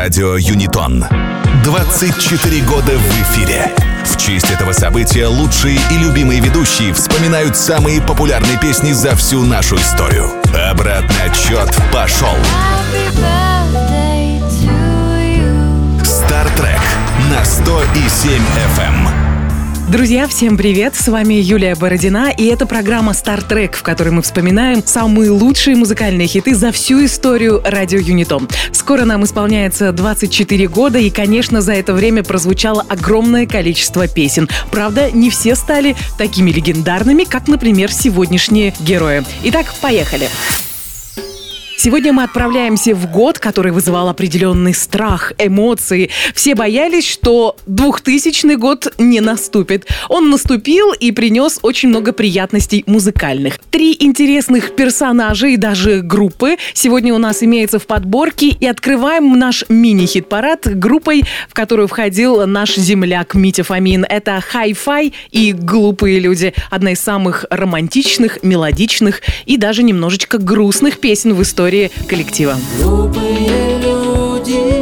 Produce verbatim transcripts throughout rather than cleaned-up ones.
Радио Юнитон. двадцать четыре года в эфире. В честь этого события лучшие и любимые ведущие вспоминают самые популярные песни за всю нашу историю. Обратный отсчет пошел. Стартрек на сто семь эф эм. Друзья, всем привет! С вами Юлия Бородина, и это программа «Стартрек», в которой мы вспоминаем самые лучшие музыкальные хиты за всю историю радио Юнитон. Скоро нам исполняется двадцать четыре года, и, конечно, за это время прозвучало огромное количество песен. Правда, не все стали такими легендарными, как, например, сегодняшние герои. Итак, поехали! Сегодня мы отправляемся в год, который вызывал определенный страх, эмоции. Все боялись, что двухтысячный год не наступит. Он наступил и принес очень много приятностей музыкальных. Три интересных персонажа и даже группы сегодня у нас имеются в подборке. И открываем наш мини-хит-парад группой, в которую входил наш земляк Митя Фомин. Это Hi-Fi и «Глупые люди». Одна из самых романтичных, мелодичных и даже немножечко грустных песен в истории коллектива. Глупые люди,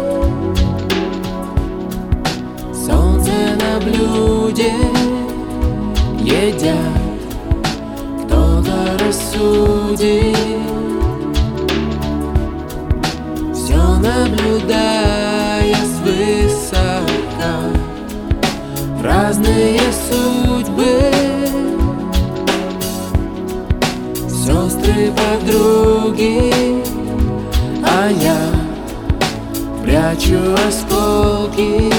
солнце на блюде едят, кто-то рассудит, все наблюдая свысока, разные судьбы. Сестры, подруги, а я прячу осколки.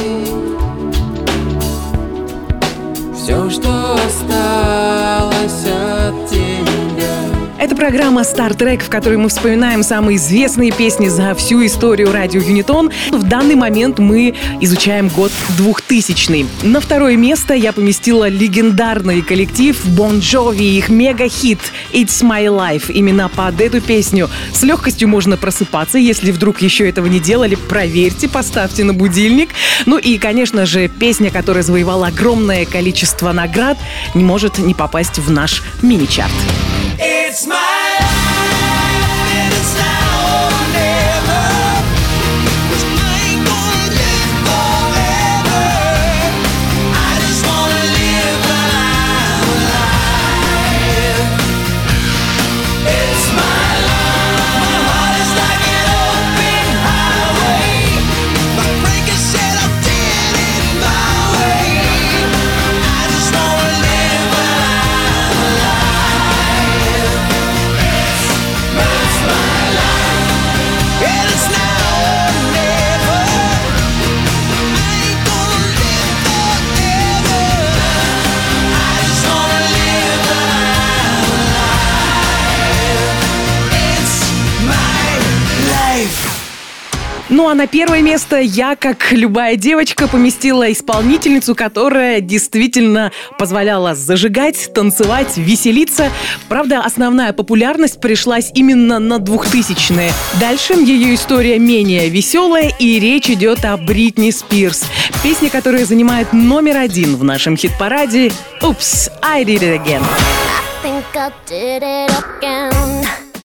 Все, что осталось от тебя. Это программа «Стартрек», в которой мы вспоминаем самые известные песни за всю историю радио Юнитон. В данный момент мы изучаем год двухтысячный. На второе место я поместила легендарный коллектив Bon Jovi и их мега-хит «It's My Life». Именно под эту песню с легкостью можно просыпаться. Если вдруг еще этого не делали, проверьте, поставьте на будильник. Ну и, конечно же, песня, которая завоевала огромное количество наград, не может не попасть в наш мини-чарт. It's my life, and it's now or never. 'Cause I ain't gonna live forever. I just wanna live while I'm alive. It's my life. My heart is like an open highway. My breaker said I'm dead in my way. I just wanna live while I'm alive. It's my life, and it's now or never. I ain't gonna live forever. I just wanna live while I'm alive. It's my life. Ну а на первое место я, как любая девочка, поместила исполнительницу, которая действительно позволяла зажигать, танцевать, веселиться. Правда, основная популярность пришлась именно на двухтысячные. Дальше ее история менее веселая, и речь идет о Бритни Спирс. Песня, которая занимает номер один в нашем хит-параде «Oops, I Did It Again». I think I did it again.